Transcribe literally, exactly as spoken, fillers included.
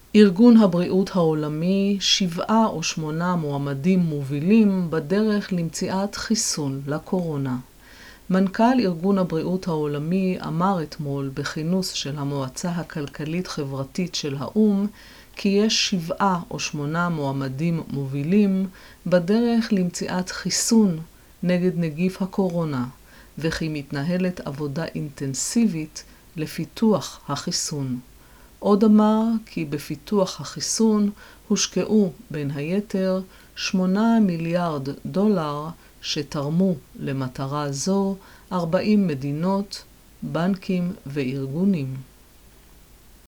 ארגון הבריאות העולמי, שבעה או שמונה מועמדים מובילים בדרך למציאת חיסון לקורונה. מנכ"ל ארגון הבריאות העולמי אמר אתמול בכינוס של המועצה הכלכלית-חברתית של האו"ם, כי יש שבעה או שמונה מועמדים מובילים בדרך למציאת חיסון נגד נגיף הקורונה, וכי מתנהלת עבודה אינטנסיבית לפיתוח החיסון. עוד אמר כי בפיתוח החיסון הושקעו בין היתר שמונה מיליארד דולר שתרמו למטרה זו ארבעים מדינות, בנקים וארגונים.